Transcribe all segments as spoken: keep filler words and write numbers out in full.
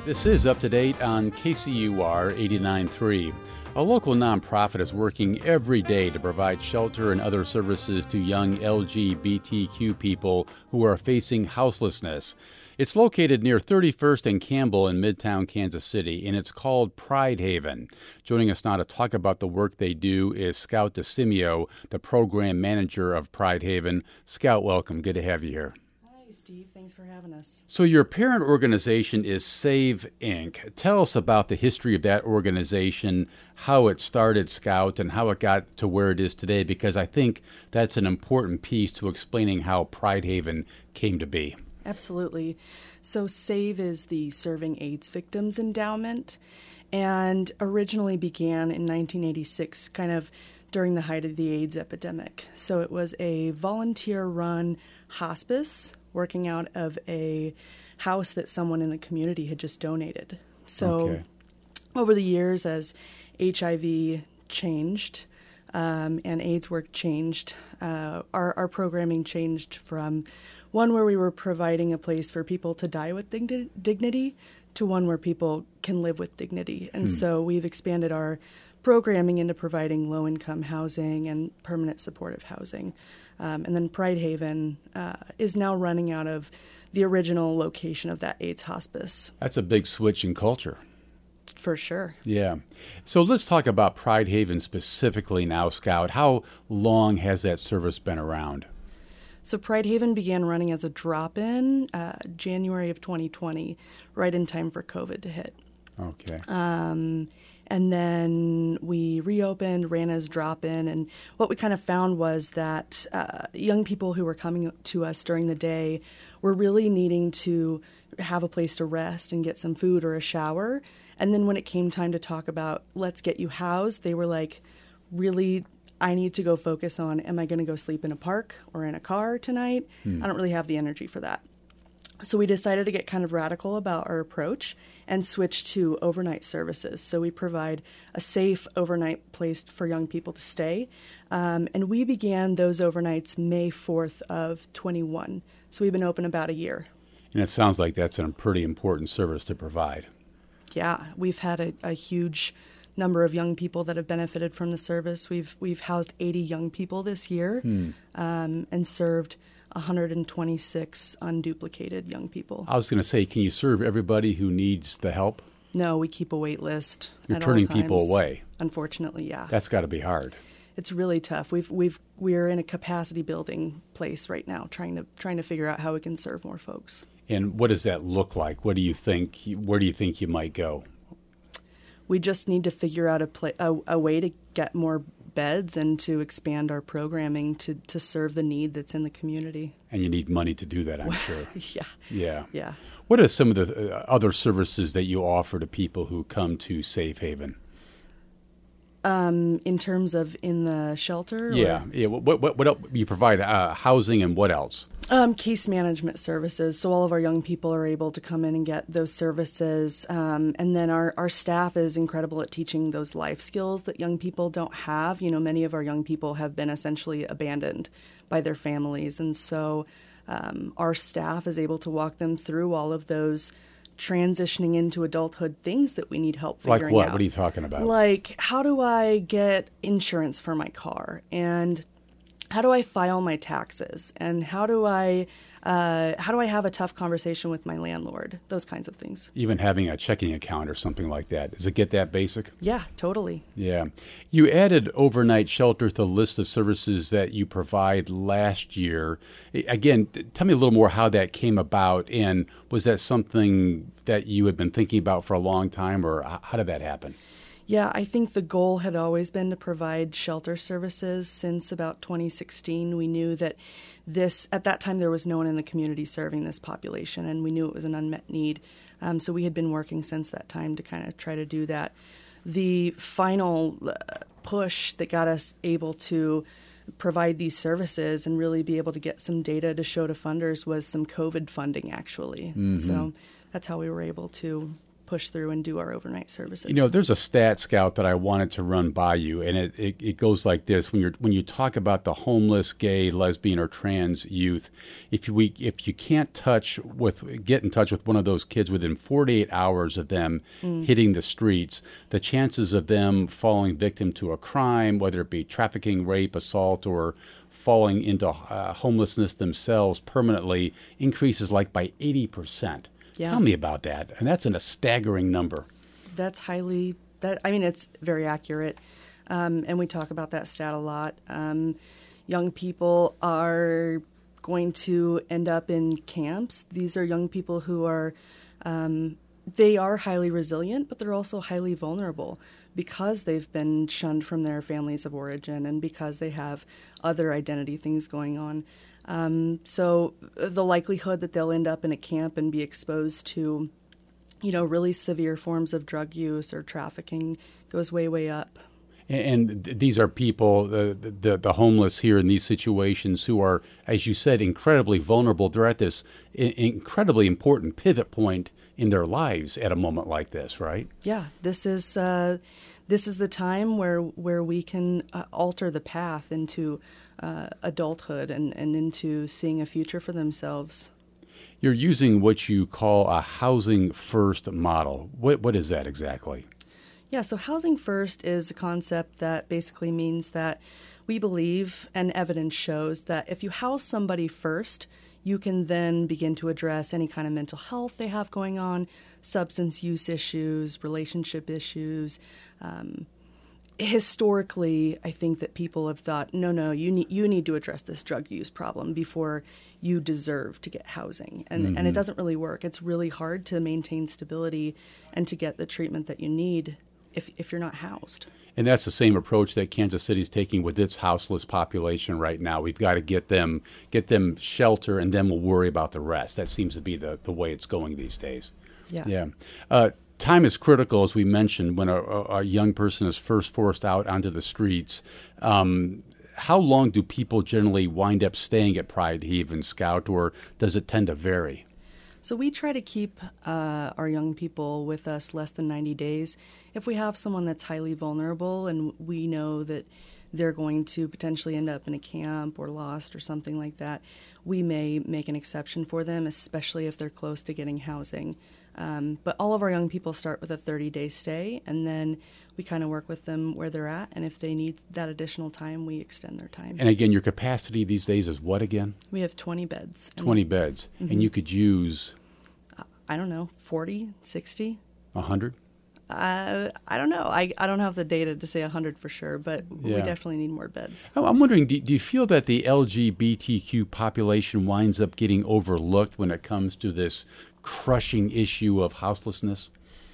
This is Up to Date on K C U R eighty-nine point three. A local nonprofit is working every day to provide shelter and other services to young L G B T Q people who are facing houselessness. It's located near thirty-first and Campbell in Midtown Kansas City, and it's called Pride Haven. Joining us now to talk about the work they do is Scout DeSimio, the program manager of Pride Haven. Scout, welcome. Good to have you here. Hi, Steve. Thanks for having us. So your parent organization is Save Incorporated. Tell us about the history of that organization, how it started, Scout, and how it got to where it is today, because I think that's an important piece to explaining how Pride Haven came to be. Absolutely. So SAVE is the Serving AIDS Victims Endowment, and originally began in nineteen eighty-six, kind of during the height of the AIDS epidemic. So it was a volunteer-run hospice working out of a house that someone in the community had just donated. So Okay. over the years, as H I V changed um, and AIDS work changed, uh, our, our programming changed from one where we were providing a place for people to die with digni- dignity to one where people can live with dignity. And Hmm. so we've expanded our programming into providing low-income housing and permanent supportive housing. Um, and then Pride Haven uh, is now running out of the original location of that AIDS hospice. That's a big switch in culture. For sure. Yeah. So let's talk about Pride Haven specifically now, Scout. How long has that service been around? So Pride Haven began running as a drop-in uh, January of twenty twenty, right in time for COVID to hit. Okay. Um, and then we reopened, ran as drop-in, and what we kind of found was that uh, young people who were coming to us during the day were really needing to have a place to rest and get some food or a shower. And then when it came time to talk about, let's get you housed, they were like, really, I need to go focus on, am I going to go sleep in a park or in a car tonight? Hmm. I don't really have the energy for that. So we decided to get kind of radical about our approach and switch to overnight services. So we provide a safe overnight place for young people to stay. Um, and we began those overnights May fourth of twenty-one. So we've been open about a year. And it sounds like that's a pretty important service to provide. Yeah, we've had a, a huge number of young people that have benefited from the service. We've we've housed eighty young people this year Hmm. um, and served one hundred twenty-six unduplicated young people. I was going to say, can you serve everybody who needs the help? No, we keep a wait list. You're at turning all times. people away. Unfortunately, yeah. That's got to be hard. It's really tough. We've we've we're in a capacity building place right now, trying to trying to figure out how we can serve more folks. And what does that look like? What do you think? Where do you think you might go? We just need to figure out a, pla- a, a way to get more beds and to expand our programming to, to serve the need that's in the community. And you need money to do that, I'm sure. Yeah. Yeah. Yeah. What are some of the uh, other services that you offer to people who come to Safe Haven? Um, in terms of in the shelter? Yeah. Or? Yeah. What, what, what else? You provide uh, housing and what else? Um, case management services. So all of our young people are able to come in and get those services. Um, and then our, our staff is incredible at teaching those life skills that young people don't have. You know, many of our young people have been essentially abandoned by their families. And so um, our staff is able to walk them through all of those transitioning into adulthood things that we need help figuring out. Like what? What are you talking about? Like, how do I get insurance for my car? And how do I file my taxes? And how do I uh, how do I have a tough conversation with my landlord? Those kinds of things. Even having a checking account or something like that. Does it get that basic? Yeah, totally. Yeah. You added overnight shelter to the list of services that you provide last year. Again, tell me a little more how that came about, and was that something that you had been thinking about for a long time, or how did that happen? Yeah, I think the goal had always been to provide shelter services since about twenty sixteen. We knew that this, at that time, there was no one in the community serving this population, and we knew it was an unmet need. Um, so we had been working since that time to kind of try to do that. The final push that got us able to provide these services and really be able to get some data to show to funders was some COVID funding, actually. Mm-hmm. So that's how we were able to push through and do our overnight services. You know, there's a stat, Scout, that I wanted to run by you, and it, it, it goes like this: when you're when you talk about the homeless, gay, lesbian, or trans youth, if you, we if you can't touch with get in touch with one of those kids within forty-eight hours of them mm. hitting the streets, the chances of them falling victim to a crime, whether it be trafficking, rape, assault, or falling into uh, homelessness themselves permanently, increases like by eighty percent. Yeah. Tell me about that. And that's in a staggering number. That's highly, that I mean, it's very accurate. Um, and we talk about that stat a lot. Um, young people are going to end up in camps. These are young people who are, um, they are highly resilient, but they're also highly vulnerable because they've been shunned from their families of origin and because they have other identity things going on. Um, so the likelihood that they'll end up in a camp and be exposed to, you know, really severe forms of drug use or trafficking goes way, way up. And these are people, the, the the homeless here in these situations who are, as you said, incredibly vulnerable. They're at this incredibly important pivot point in their lives at a moment like this, right? Yeah, this is uh, this is the time where where we can uh, alter the path into uh, adulthood and, and into seeing a future for themselves. You're using what you call a housing first model. What what is that exactly? Yeah, so housing first is a concept that basically means that we believe, and evidence shows, that if you house somebody first, you can then begin to address any kind of mental health they have going on, substance use issues, relationship issues. Um, historically, I think that people have thought, no, no, you need you need to address this drug use problem before you deserve to get housing. And mm-hmm. and it doesn't really work. It's really hard to maintain stability and to get the treatment that you need if if you're not housed. And that's the same approach that Kansas City's taking with its houseless population right now. We've got to get them get them shelter, and then we'll worry about the rest. That seems to be the, the way it's going these days. Yeah. Yeah. Uh, time is critical, as we mentioned, when a, a young person is first forced out onto the streets. Um, how long do people generally wind up staying at Pride Haven, Scout, or does it tend to vary? So we try to keep uh, our young people with us less than ninety days. If we have someone that's highly vulnerable and we know that they're going to potentially end up in a camp or lost or something like that, we may make an exception for them, especially if they're close to getting housing. Um, but all of our young people start with a thirty-day stay, and then we kind of work with them where they're at, and if they need that additional time, we extend their time. And again, your capacity these days is what again? We have twenty beds. twenty beds. Mm-hmm. And you could use? I don't know, forty, sixty? one hundred? Uh, I don't know. I, I don't have the data to say one hundred for sure, but yeah. we definitely need more beds. I'm wondering, do, do you feel that the L G B T Q population winds up getting overlooked when it comes to this crushing issue of houselessness?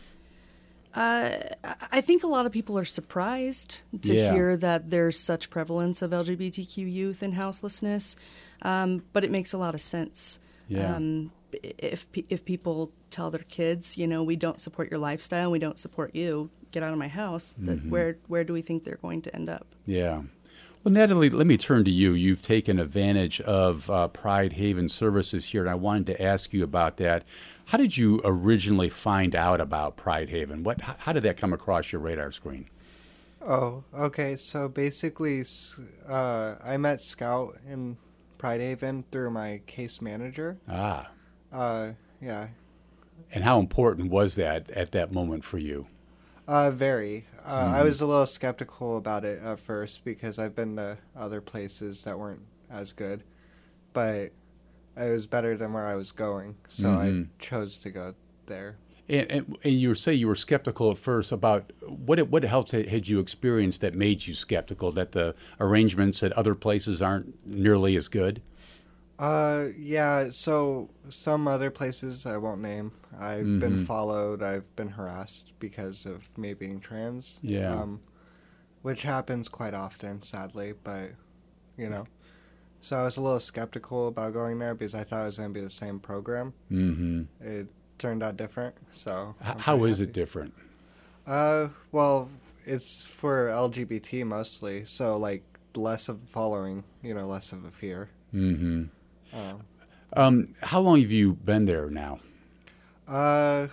Uh, I think a lot of people are surprised to yeah. hear that there's such prevalence of L G B T Q youth in houselessness, um, but it makes a lot of sense. Yeah. Um, if if people tell their kids, you know, we don't support your lifestyle, we don't support you, get out of my house, that mm-hmm. where where do we think they're going to end up? Yeah. Well, Natalie, let me turn to you. You've taken advantage of uh, Pride Haven services here, and I wanted to ask you about that. How did you originally find out about Pride Haven? What? How did that come across your radar screen? Oh, okay. So basically, uh, I met Scout in Pride Haven through my case manager. Ah. Uh, yeah. And how important was that at that moment for you? Uh, very. Uh, mm-hmm. I was a little skeptical about it at first because I've been to other places that weren't as good, but it was better than where I was going, so mm-hmm. I chose to go there. And, and, and you say you were skeptical at first about what what else had you experienced that made you skeptical, that the arrangements at other places aren't nearly as good? Uh, yeah, so some other places I won't name, I've mm-hmm. been followed, I've been harassed because of me being trans. Yeah. Um, which happens quite often, sadly, but, you know. So I was a little skeptical about going there because I thought it was going to be the same program. Mm-hmm. It turned out different, so. H- how is happy. It different? Uh, well, it's for L G B T mostly, so, like, less of a following, you know, less of a fear. Mm-hmm. Um, how long have you been there now? Uh,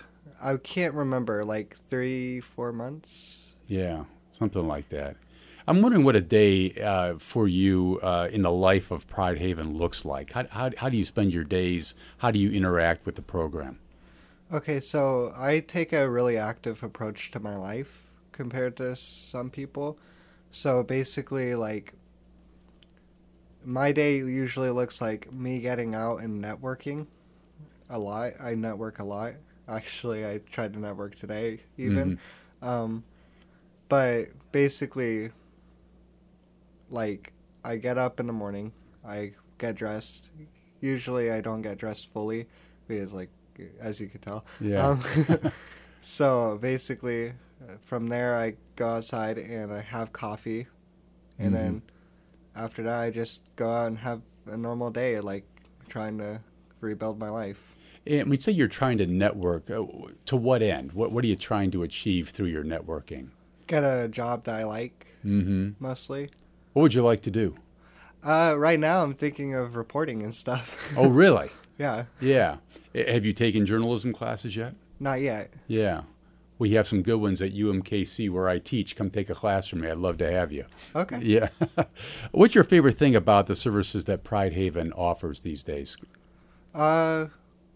I can't remember, like three, four months. Yeah, something like that. I'm wondering what a day uh, for you uh, in the life of Pride Haven looks like. How, how, how do you spend your days? How do you interact with the program? Okay, so I take a really active approach to my life compared to some people. So basically, like, my day usually looks like me getting out and networking a lot. I network a lot. Actually, I tried to network today, even. Mm-hmm. Um, but basically, like, I get up in the morning, I get dressed. Usually I don't get dressed fully because, like, as you could tell. Yeah. Um, so basically, from there I go outside and I have coffee. And mm-hmm. then after that I just go out and have a normal day, like trying to rebuild my life. And we say you're trying to network. Uh, to what end? What What are you trying to achieve through your networking? Get a job that I like, mm-hmm. mostly. What would you like to do? Uh, right now I'm thinking of reporting and stuff. Oh, really? Yeah. Yeah. Have you taken journalism classes yet? Not yet. Yeah. We have some good ones at U M K C where I teach. Come take a class from me. I'd love to have you. Okay. Yeah. What's your favorite thing about the services that Pride Haven offers these days? Uh,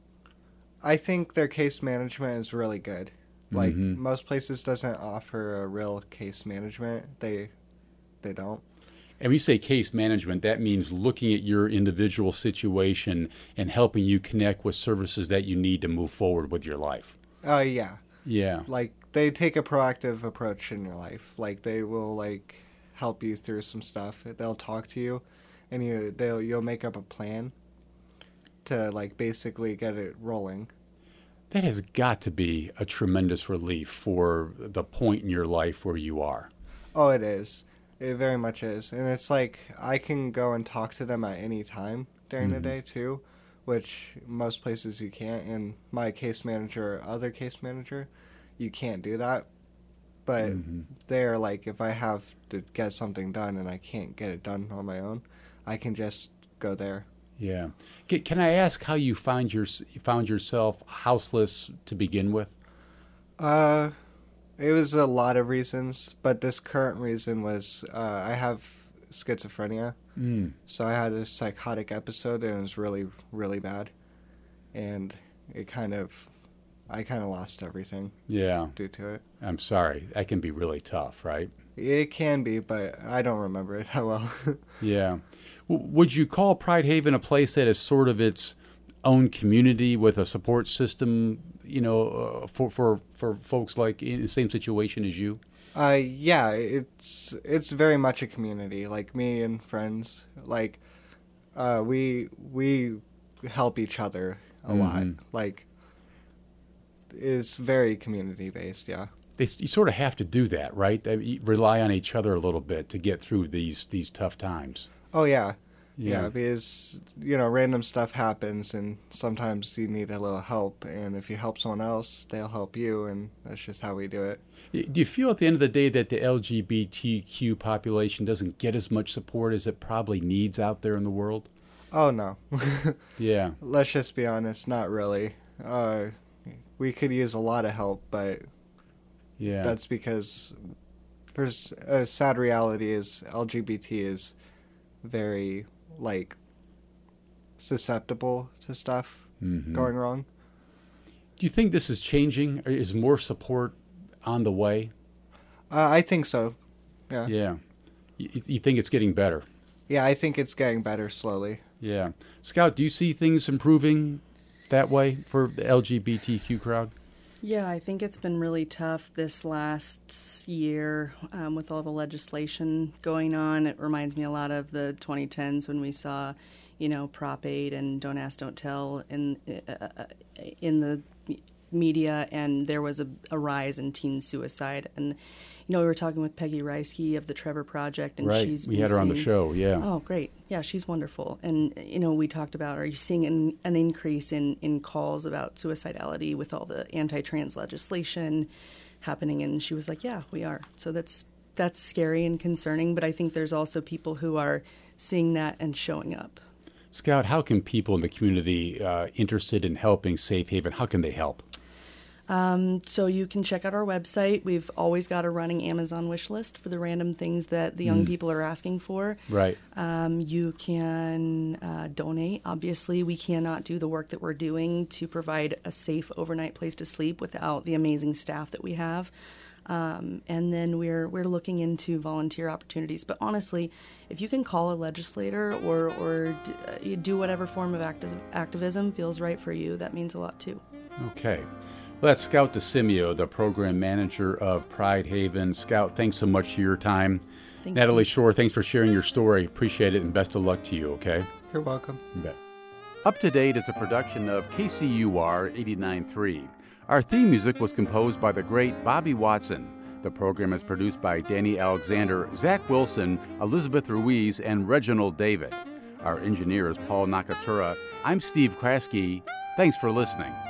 I think their case management is really good. Like, mm-hmm. most places doesn't offer a real case management. They, they don't. And when you say case management, that means looking at your individual situation and helping you connect with services that you need to move forward with your life. Oh, uh, yeah. Yeah. Like, they take a proactive approach in your life. Like, they will, like, help you through some stuff. They'll talk to you, and you, they'll, you'll make up a plan to, like, basically get it rolling. That has got to be a tremendous relief for the point in your life where you are. Oh, it is. It very much is. And it's like I can go and talk to them at any time during mm-hmm. the day, too, which most places you can't. And my case manager, other case manager, you can't do that. But mm-hmm. they're like, if I have to get something done and I can't get it done on my own, I can just go there. Yeah. Can, can I ask how you found your found yourself houseless to begin with? Uh, it was a lot of reasons, but this current reason was uh, I have schizophrenia. Mm. So I had a psychotic episode and it was really, really bad. And it kind of, I kind of lost everything. Yeah. Due to it. I'm sorry. That can be really tough, right? It can be, but I don't remember it that well. Yeah. W- would you call Pride Haven a place that is sort of its own community with a support system, you know, uh, for, for, for folks like in the same situation as you? Uh, yeah, it's it's very much a community. Like me and friends, like uh, we we help each other a mm-hmm. lot. Like it's very community based. Yeah. They, you sort of have to do that, right? They rely on each other a little bit to get through these these tough times. Oh, yeah. Yeah. yeah, because, you know, random stuff happens, and sometimes you need a little help, and if you help someone else, they'll help you, and that's just how we do it. Do you feel at the end of the day that the L G B T Q population doesn't get as much support as it probably needs out there in the world? Oh, no. Yeah. Let's just be honest, not really. Uh, we could use a lot of help, but... Yeah, that's because there's a sad reality is L G B T is very like susceptible to stuff mm-hmm. going wrong. Do you think this is changing? Is more support on the way? Uh, I think so. Yeah. Yeah. You, you think it's getting better? Yeah, I think it's getting better slowly. Yeah. Scout, do you see things improving that way for the L G B T Q crowd? Yeah, I think it's been really tough this last year um, with all the legislation going on. It reminds me a lot of the twenty tens when we saw, you know, Prop eight and Don't Ask, Don't Tell in uh, in the media, and there was a, a rise in teen suicide. And, you know, we were talking with Peggy Reisky of the Trevor Project, and right. she's we been had her seeing, on the show, yeah. Oh, great. Yeah, she's wonderful. And, you know, we talked about, are you seeing an, an increase in, in calls about suicidality with all the anti-trans legislation happening? And she was like, yeah, we are. So that's that's scary and concerning, but I think there's also people who are seeing that and showing up. Scout, how can people in the community uh, interested in helping Safe Haven, how can they help? Um, so you can check out our website. We've always got a running Amazon wish list for the random things that the young Mm. people are asking for. Right. Um, you can uh, donate. Obviously, we cannot do the work that we're doing to provide a safe overnight place to sleep without the amazing staff that we have. Um, and then we're we're looking into volunteer opportunities. But honestly, if you can call a legislator or or d- uh, do whatever form of acti- activism feels right for you, that means a lot too. Okay. Well, that's Scout DeSimio, the program manager of Pride Haven. Scout, thanks so much for your time. Thanks, Natalie Steve. Shore, thanks for sharing your story. Appreciate it, and best of luck to you, okay? You're welcome. You bet. Up to Date is a production of K C U R eighty-nine point three. Our theme music was composed by the great Bobby Watson. The program is produced by Danny Alexander, Zach Wilson, Elizabeth Ruiz, and Reginald David. Our engineer is Paul Nakatura. I'm Steve Kraske. Thanks for listening.